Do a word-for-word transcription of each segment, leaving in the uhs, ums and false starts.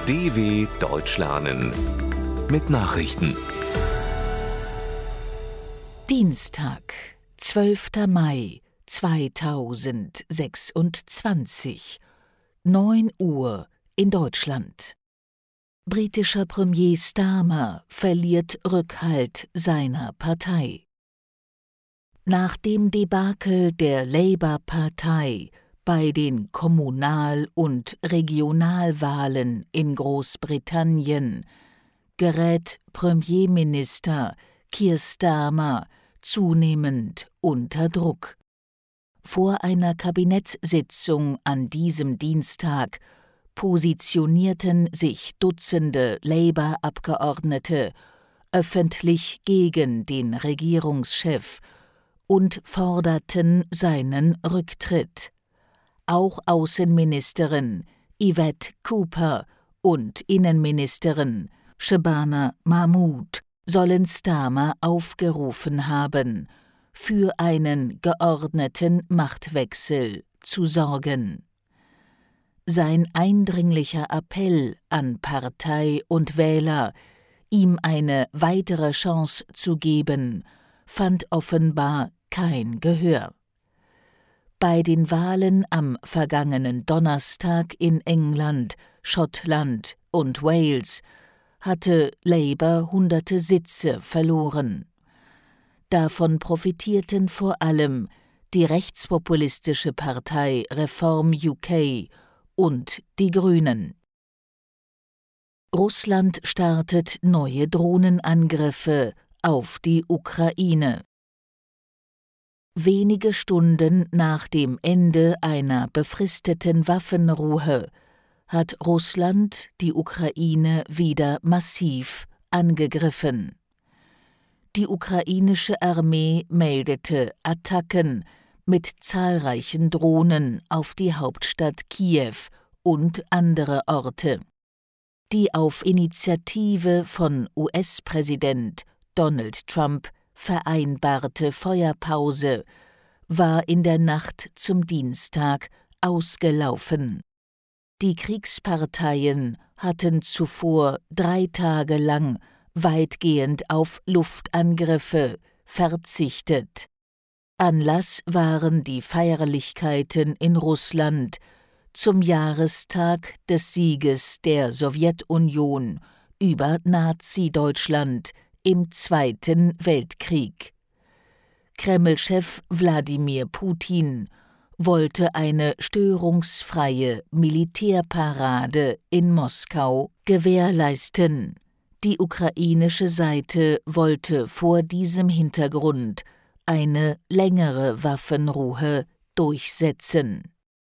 D W Deutsch lernen mit Nachrichten. Dienstag, zwölfter Mai zweitausendsechsundzwanzig, neun Uhr in Deutschland. Britischer Premier Starmer verliert Rückhalt seiner Partei. Nach dem Debakel der Labour-Partei bei den Kommunal- und Regionalwahlen in Großbritannien gerät Premierminister Keir Starmer zunehmend unter Druck. Vor einer Kabinettssitzung an diesem Dienstag positionierten sich Dutzende Labour-Abgeordnete öffentlich gegen den Regierungschef und forderten seinen Rücktritt. Auch Außenministerin Yvette Cooper und Innenministerin Shabana Mahmood sollen Starmer aufgerufen haben, für einen geordneten Machtwechsel zu sorgen. Sein eindringlicher Appell an Partei und Wähler, ihm eine weitere Chance zu geben, fand offenbar kein Gehör. Bei den Wahlen am vergangenen Donnerstag in England, Schottland und Wales hatte Labour hunderte Sitze verloren. Davon profitierten vor allem die rechtspopulistische Partei Reform U K und die Grünen. Russland startet neue Drohnenangriffe auf die Ukraine. Wenige Stunden nach dem Ende einer befristeten Waffenruhe hat Russland die Ukraine wieder massiv angegriffen. Die ukrainische Armee meldete Attacken mit zahlreichen Drohnen auf die Hauptstadt Kiew und andere Orte. Die auf Initiative von U S-Präsident Donald Trump vereinbarte Feuerpause war in der Nacht zum Dienstag ausgelaufen. Die Kriegsparteien hatten zuvor drei Tage lang weitgehend auf Luftangriffe verzichtet. Anlass waren die Feierlichkeiten in Russland zum Jahrestag des Sieges der Sowjetunion über Nazi-Deutschland im Zweiten Weltkrieg. Kreml-Chef Wladimir Putin wollte eine störungsfreie Militärparade in Moskau gewährleisten. Die ukrainische Seite wollte vor diesem Hintergrund eine längere Waffenruhe durchsetzen.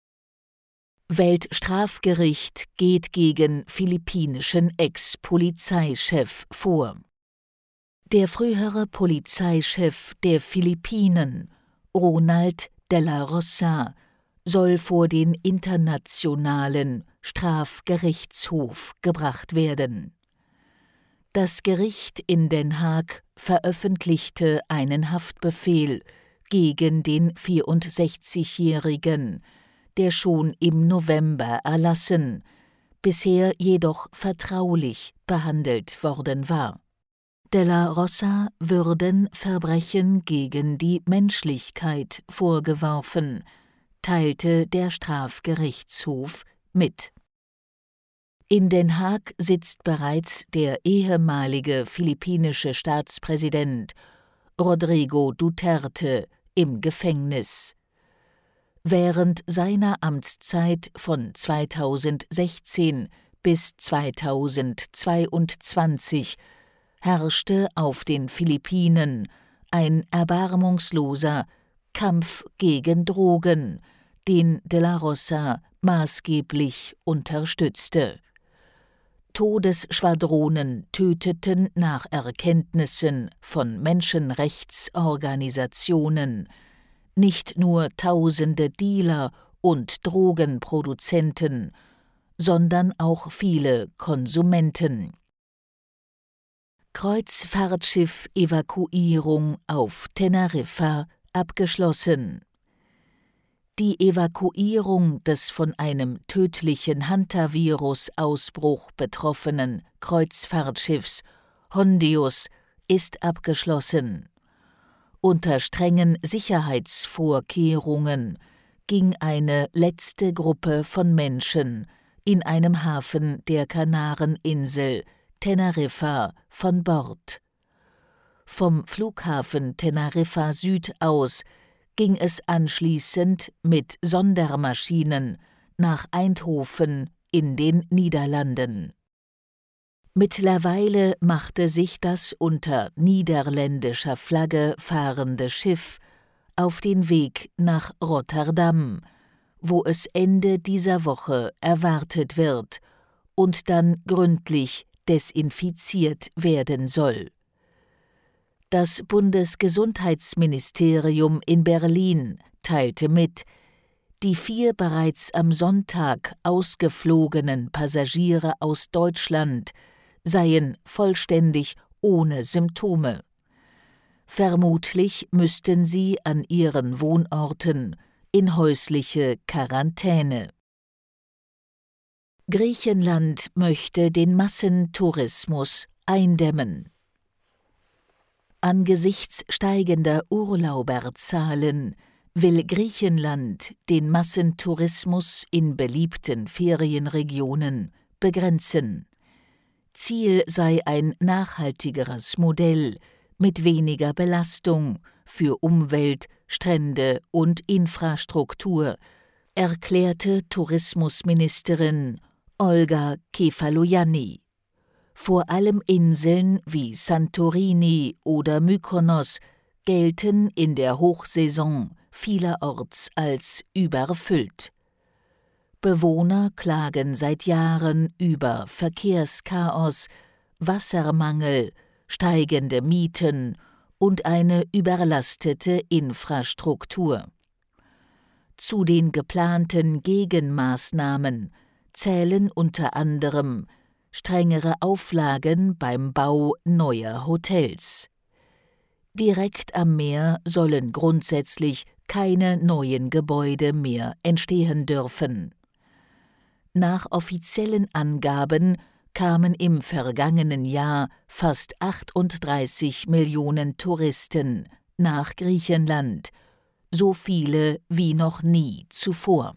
Weltstrafgericht geht gegen philippinischen Ex-Polizeichef vor. Der frühere Polizeichef der Philippinen, Ronald de la Rosa, soll vor den Internationalen Strafgerichtshof gebracht werden. Das Gericht in Den Haag veröffentlichte einen Haftbefehl gegen den vierundsechzigjährigen, der schon im November erlassen, bisher jedoch vertraulich behandelt worden war. De la Rosa würden Verbrechen gegen die Menschlichkeit vorgeworfen, teilte der Strafgerichtshof mit. In Den Haag sitzt bereits der ehemalige philippinische Staatspräsident Rodrigo Duterte im Gefängnis. Während seiner Amtszeit von zweitausendsechzehn bis zweitausendzweiundzwanzig herrschte auf den Philippinen ein erbarmungsloser Kampf gegen Drogen, den de la Rosa maßgeblich unterstützte. Todesschwadronen töteten nach Erkenntnissen von Menschenrechtsorganisationen nicht nur tausende Dealer und Drogenproduzenten, sondern auch viele Konsumenten. Kreuzfahrtschiff-Evakuierung auf Teneriffa abgeschlossen. Die Evakuierung des von einem tödlichen Hantavirus-Ausbruch betroffenen Kreuzfahrtschiffs Hondius ist abgeschlossen. Unter strengen Sicherheitsvorkehrungen ging eine letzte Gruppe von Menschen in einem Hafen der Kanareninsel Teneriffa von Bord. Vom Flughafen Teneriffa Süd aus ging es anschließend mit Sondermaschinen nach Eindhoven in den Niederlanden. Mittlerweile machte sich das unter niederländischer Flagge fahrende Schiff auf den Weg nach Rotterdam, wo es Ende dieser Woche erwartet wird und dann gründlich desinfiziert werden soll. Das Bundesgesundheitsministerium in Berlin teilte mit, die vier bereits am Sonntag ausgeflogenen Passagiere aus Deutschland seien vollständig ohne Symptome. Vermutlich müssten sie an ihren Wohnorten in häusliche Quarantäne. Griechenland möchte den Massentourismus eindämmen. Angesichts steigender Urlauberzahlen will Griechenland den Massentourismus in beliebten Ferienregionen begrenzen. Ziel sei ein nachhaltigeres Modell mit weniger Belastung für Umwelt, Strände und Infrastruktur, erklärte Tourismusministerin Olga Kefalogianni. Vor allem Inseln wie Santorini oder Mykonos gelten in der Hochsaison vielerorts als überfüllt. Bewohner klagen seit Jahren über Verkehrschaos, Wassermangel, steigende Mieten und eine überlastete Infrastruktur. Zu den geplanten Gegenmaßnahmen zählen unter anderem strengere Auflagen beim Bau neuer Hotels. Direkt am Meer sollen grundsätzlich keine neuen Gebäude mehr entstehen dürfen. Nach offiziellen Angaben kamen im vergangenen Jahr fast achtunddreißig Millionen Touristen nach Griechenland, so viele wie noch nie zuvor.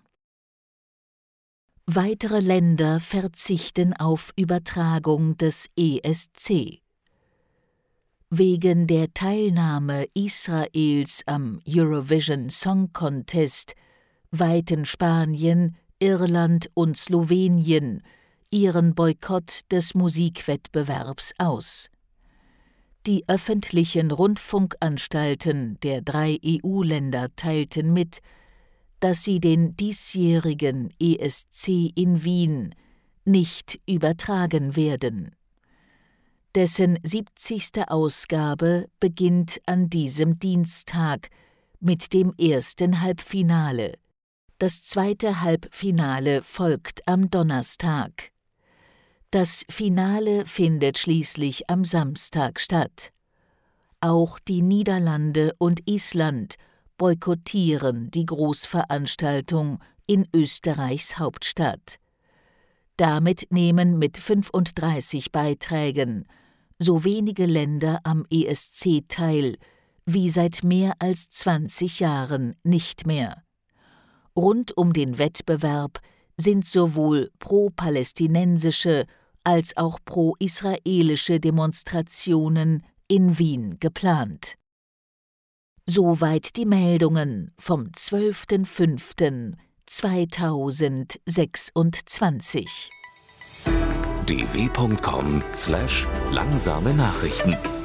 Weitere Länder verzichten auf Übertragung des E S C. Wegen der Teilnahme Israels am Eurovision Song Contest weiten Spanien, Irland und Slowenien ihren Boykott des Musikwettbewerbs aus. Die öffentlichen Rundfunkanstalten der drei E U-Länder teilten mit, dass sie den diesjährigen E S C in Wien nicht übertragen werden. Dessen siebzigste Ausgabe beginnt an diesem Dienstag mit dem ersten Halbfinale. Das zweite Halbfinale folgt am Donnerstag. Das Finale findet schließlich am Samstag statt. Auch die Niederlande und Island boykottieren die Großveranstaltung in Österreichs Hauptstadt. Damit nehmen mit fünfunddreißig Beiträgen so wenige Länder am E S C teil wie seit mehr als zwanzig Jahren nicht mehr. Rund um den Wettbewerb sind sowohl pro-palästinensische als auch pro-israelische Demonstrationen in Wien geplant. Soweit die Meldungen vom zwölften fünften zweitausendsechsundzwanzig. d w punkt com slash langsame Nachrichten